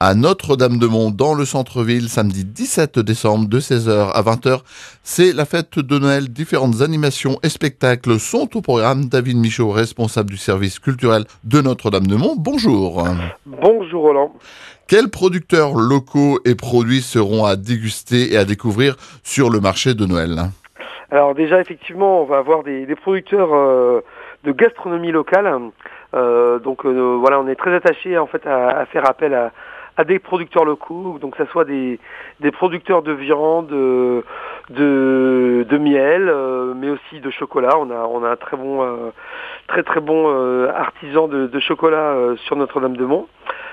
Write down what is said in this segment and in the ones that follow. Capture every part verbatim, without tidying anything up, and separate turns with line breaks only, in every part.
à Notre-Dame-de-Mont dans le centre-ville samedi dix-sept décembre de seize heures à vingt heures. C'est la fête de Noël. Différentes animations et spectacles sont au programme. David Michaud, responsable du service culturel de Notre-Dame-de-Mont. Bonjour.
Bonjour Roland.
Quels producteurs locaux et produits seront à déguster et à découvrir sur le marché de Noël ?
Alors déjà effectivement on va avoir des, des producteurs euh, de gastronomie locale. Euh, donc euh, voilà, on est très attaché en fait à, à faire appel à, à des producteurs locaux, donc que ce soit des, des producteurs de viande, de, de, de miel, euh, mais aussi de chocolat. On a on a un très bon euh, très très bon euh, artisan de, de chocolat euh, sur Notre-Dame-de-Mont.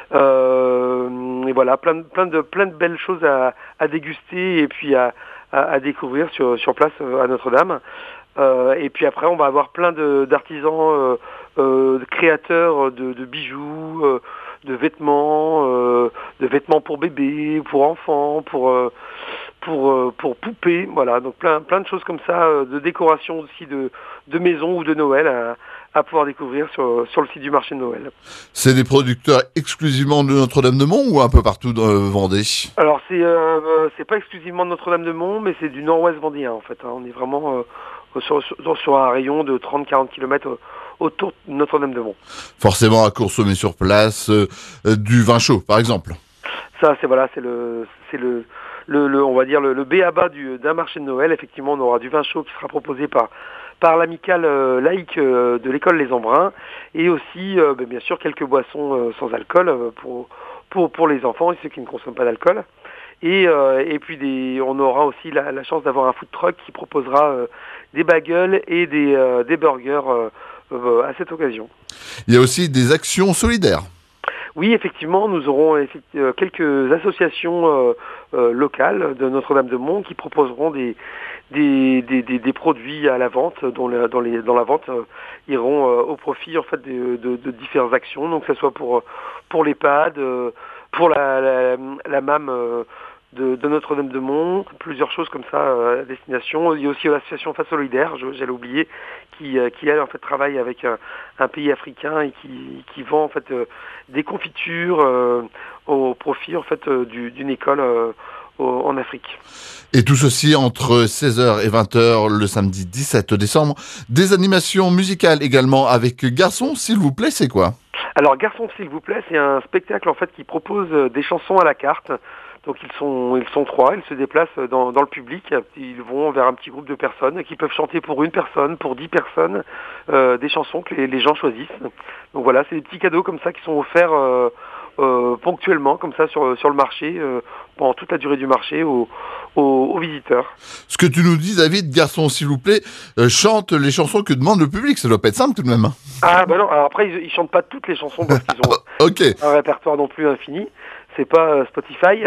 Euh, et voilà, plein de plein de plein de belles choses à, à déguster et puis à, à, à découvrir sur sur place à Notre-Dame. Euh, et puis après, on va avoir plein de, d'artisans, euh, euh, de créateurs de, de bijoux, euh, de vêtements, euh, de vêtements pour bébés, pour enfants, pour euh, pour euh, pour poupées. Voilà, donc plein plein de choses comme ça, euh, de décoration aussi de de maison ou de Noël à, à pouvoir découvrir sur sur le site du marché de Noël.
C'est des producteurs exclusivement de Notre-Dame-de-Mont ou un peu partout dans le Vendée ?
Alors c'est euh, c'est pas exclusivement de Notre-Dame-de-Mont, mais c'est du Nord-Ouest vendéen en fait. Hein. On est vraiment euh, Sur, sur, sur un rayon de trente à quarante kilomètres autour de Notre-Dame-de-Mont.
Forcément à consommer sur place, euh, du vin chaud par exemple.
Ça c'est voilà, c'est le c'est le, le, le on va dire le, le B A B A du d'un marché de Noël. Effectivement, on aura du vin chaud qui sera proposé par par l'amicale euh, laïque euh, de l'école Les Embruns et aussi euh, ben, bien sûr quelques boissons euh, sans alcool euh, pour pour pour les enfants et ceux qui ne consomment pas d'alcool. Et, euh, et puis des, on aura aussi la, la chance d'avoir un food truck qui proposera euh, des bagels et des, euh, des burgers euh, euh, à cette occasion.
Il y a aussi des actions solidaires.
Oui, effectivement, nous aurons effectivement, quelques associations euh, euh, locales de Notre-Dame-de-Mont qui proposeront des, des, des, des, des produits à la vente, dont, le, dans, les, dans la vente euh, iront euh, au profit en fait de, de, de différentes actions, donc que ce soit pour pour l'EHPAD, euh, pour la, la, la M A M euh, de, de Notre-Dame-de-Mont, plusieurs choses comme ça euh, à destination. Il y a aussi l'association Face Solidaire, je, j'allais oublier, qui, euh, qui elle en fait travaille avec un, un pays africain et qui, qui vend en fait euh, des confitures euh, au profit en fait euh, du, d'une école euh, au, en Afrique.
Et tout ceci entre seize heures et vingt heures le samedi dix-sept décembre. Des animations musicales également avec Garçon, s'il vous plaît, c'est quoi ?
Alors Garçon, s'il vous plaît, c'est un spectacle en fait qui propose des chansons à la carte. Donc ils sont ils sont trois, ils se déplacent dans, dans le public, ils vont vers un petit groupe de personnes qui peuvent chanter pour une personne, pour dix personnes, euh, des chansons que les, les gens choisissent. Donc voilà, c'est des petits cadeaux comme ça qui sont offerts euh, euh, ponctuellement, comme ça sur sur le marché, euh, pendant toute la durée du marché aux, aux, aux visiteurs.
Ce que tu nous dis, David, Garçon, s'il vous plaît, euh, chante les chansons que demande le public, ça doit pas être simple tout de même.
Ah bah non, alors après ils, ils chantent pas toutes les chansons parce qu'ils ont
okay.
un répertoire non plus infini. C'est pas euh, Spotify,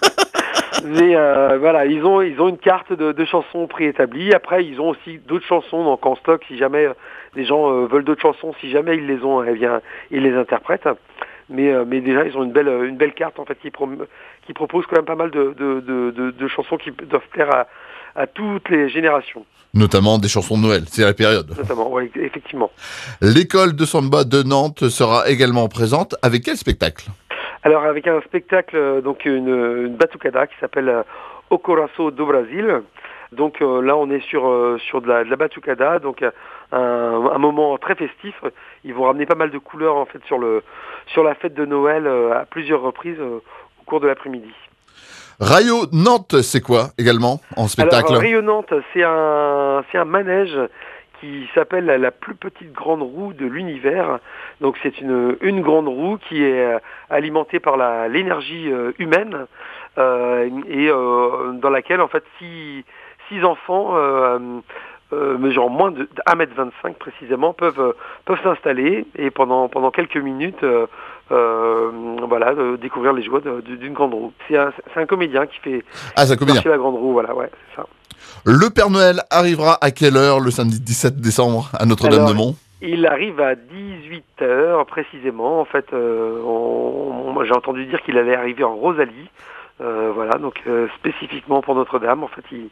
mais euh, voilà, ils ont ils ont une carte de, de chansons préétablie. Après, ils ont aussi d'autres chansons donc en stock si jamais euh, les gens euh, veulent d'autres chansons, si jamais ils les ont, eh bien ils les interprètent. Mais euh, mais déjà ils ont une belle une belle carte en fait qui prom- qui propose quand même pas mal de de de, de, de chansons qui doivent plaire à à toutes les générations.
Notamment des chansons de Noël, c'est la période.
Notamment, oui, effectivement.
L'école de samba de Nantes sera également présente. Avec quel spectacle ?
Alors avec un spectacle, donc une, une batucada qui s'appelle euh, O Coração do Brasil. Donc euh, là on est sur euh, sur de la, de la batucada, donc euh, un, un moment très festif. Ils vont ramener pas mal de couleurs en fait sur le sur la fête de Noël euh, à plusieurs reprises euh, au cours de l'après-midi.
Rayo Nantes, c'est quoi également en spectacle ?
Alors Rayo Nantes, c'est un c'est un manège qui s'appelle la plus petite grande roue de l'univers. Donc c'est une une grande roue qui est alimentée par la l'énergie euh, humaine euh, et euh, dans laquelle en fait six six enfants euh, euh, mesurant moins de un mètre vingt-cinq précisément peuvent euh, peuvent s'installer et pendant pendant quelques minutes euh, euh, voilà de découvrir les joies de, de, d'une grande roue. C'est un c'est un comédien qui fait
ah, c'est un comédien.
marcher la grande roue, voilà, ouais, c'est ça.
Le Père Noël arrivera à quelle heure le samedi dix-sept décembre à Notre-Dame-de-Mont ?
Il arrive à dix-huit heures précisément. En fait, euh, on, on, j'ai entendu dire qu'il allait arriver en Rosalie. Euh, voilà, donc euh, spécifiquement pour Notre-Dame. En fait, il,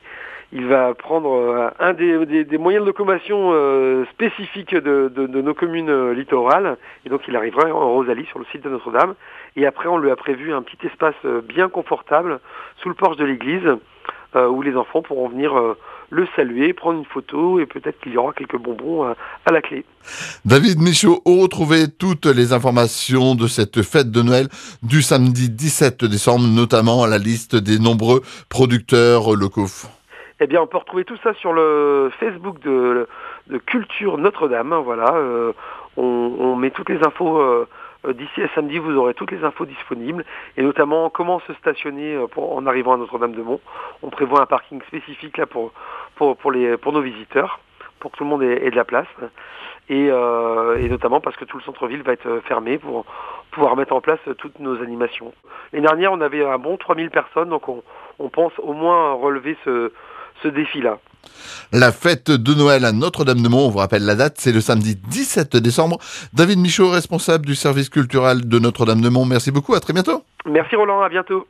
il va prendre euh, un des, des, des moyens de locomotion euh, spécifiques de, de, de nos communes euh, littorales, et donc il arrivera en Rosalie sur le site de Notre-Dame. Et après, on lui a prévu un petit espace euh, bien confortable sous le porche de l'église, euh, où les enfants pourront venir euh, le saluer, prendre une photo, et peut-être qu'il y aura quelques bonbons à, à la clé.
David Michaud, où retrouver toutes les informations de cette fête de Noël du samedi dix-sept décembre, notamment la liste des nombreux producteurs locaux?
Eh bien, on peut retrouver tout ça sur le Facebook de, de Culture Notre-Dame. Voilà, euh, on, on met toutes les infos. Euh, D'ici à samedi, vous aurez toutes les infos disponibles, et notamment comment se stationner pour, en arrivant à Notre-Dame-de-Mont. On prévoit un parking spécifique là pour, pour, pour, les, pour nos visiteurs, pour que tout le monde ait, ait de la place. Et, euh, et notamment parce que tout le centre-ville va être fermé pour pouvoir mettre en place toutes nos animations. L'année dernière, on avait un bon trois mille personnes, donc on, on pense au moins relever ce, ce défi-là.
La fête de Noël à Notre-Dame-de-Mont, on vous rappelle la date, c'est le samedi dix-sept décembre. David Michaud, responsable du service culturel de Notre-Dame-de-Mont, merci beaucoup, à très bientôt.
Merci Roland, à bientôt.